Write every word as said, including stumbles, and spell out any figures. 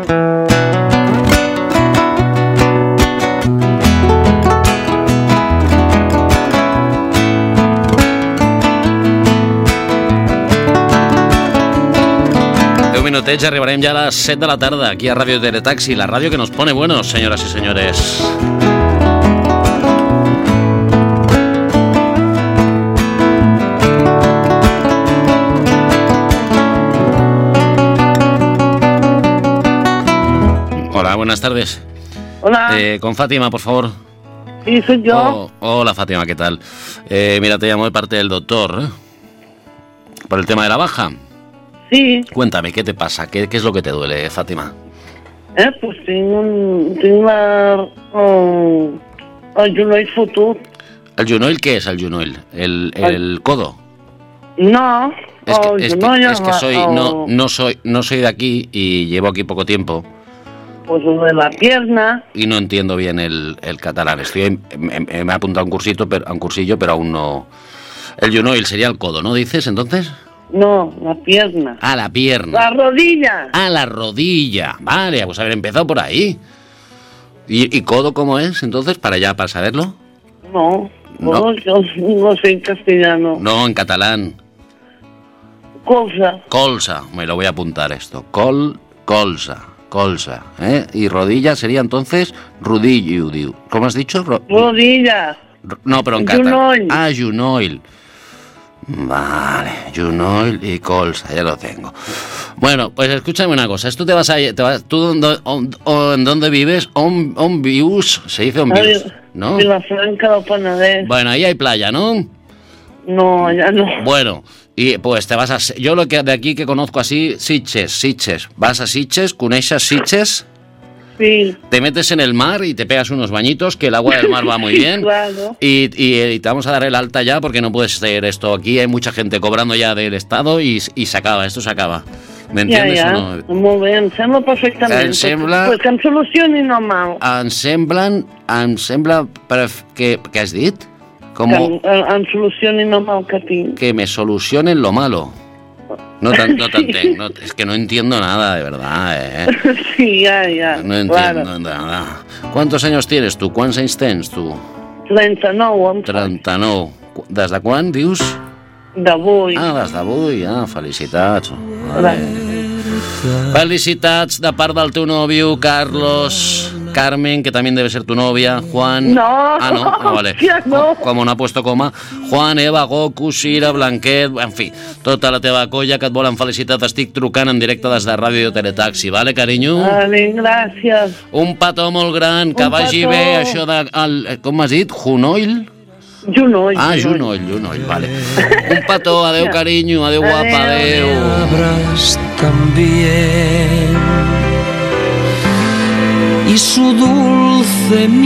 Minutets, arribarem ja a les set de la tarda aquí a Ràdio Teletaxi, la ràdio que nos pone buenos, señoras y señores. Hola, buenas tardes. Hola. Eh, con Fátima, por favor. Sí, soy yo. Oh, hola, Fátima, ¿qué tal? Eh, mira, te llamo de parte del doctor, ¿eh? Por el tema de la baja. Sí. Cuéntame, ¿qué te pasa? ¿Qué, qué es lo que te duele, Fátima? Eh, pues tengo un... Tengo la... Um, el junoil fotut. ¿El junoil qué es el junoil? ¿El, el, el codo? No. Es que, el es junoil que, es que soy, el, no, no, soy, no soy de aquí y llevo aquí poco tiempo. Pues lo de la pierna. Y no entiendo bien el, el catalán. Estoy, me, me he apuntado a un cursito, pero, a un cursillo, pero aún no... El junoil sería el codo, ¿no dices entonces? No, la pierna. Ah, la pierna. La rodilla. Ah, la rodilla. Vale, pues haber empezado por ahí. ¿Y, y codo cómo es entonces, para ya, para saberlo? No, No. no, yo no sé en castellano. No, en catalán. Cosa. Colsa, me lo voy a apuntar esto. Col, colsa, colsa. ¿eh? Y rodilla sería entonces rudillo. diu. ¿Cómo has dicho? Ro- Rodilla. no, pero en catalán. Junoil. Ah, junoil. Vale, junoil y colsa, ya lo tengo. Bueno, pues escúchame una cosa. Esto te vas a... Te vas, ¿tú dónde, on, on, en dónde vives? On, on vius, se dice on vius, ¿no? Vilafranca del Penedès. Bueno, ahí hay playa, ¿no? No, ya no. Bueno, y pues te vas a... Yo lo que de aquí que conozco así, Sitges, Sitges. Vas a Sitges, ¿coneixes Sitges? Sí. Te metes en el mar y te pegas unos bañitos, que el agua del mar va muy bien. Claro. Y, y, y te vamos a dar el alta ya porque no puedes hacer esto. Aquí hay mucha gente cobrando ya del Estado y, y se acaba, esto se acaba. ¿Me entiendes ja, ja. o no? Molt bé, em sembla perfectament. Em sembla- Pues que em solucioni no mal. Em semblen... Em sembla... pref- que, què has dit? Com Que em, em solucioni no mal que tinc. que me solucionen lo malo. No tan- no t'entenc, no, es que no entiendo nada, de verdad, ¿eh? Sí, ja, ja. No entiendo Claro. nada. ¿Cuántos años tienes tu? ¿Quants anys tens tu? trenta-nou, em fa. trenta-nou. Qu- Des de quan, dius? D'avui. Ah, des d'avui, ah, felicitats. Vale. Felicitats de part del teu nòvio, Carlos, Carmen, que también debe ser tu novia, Juan... No, Ah, no, ah, vale. hòstia, no. Como no ha puesto coma. Juan, Eva, Goku, Sira, Blanquet, en fi, tota la teva colla que et volen felicitar. T'estic trucant en directe des de Ràdio Teletaxi, vale, carinyo? Vale, gràcies. Un petó molt gran, que Un vagi petó. bé això de... El, com m'has dit? Junoil? Junoll. Ah, Junoil, Junoil, vale. Un petó, adeu, carinyo, adeu, guapa, adeu. Palabras también y su dulce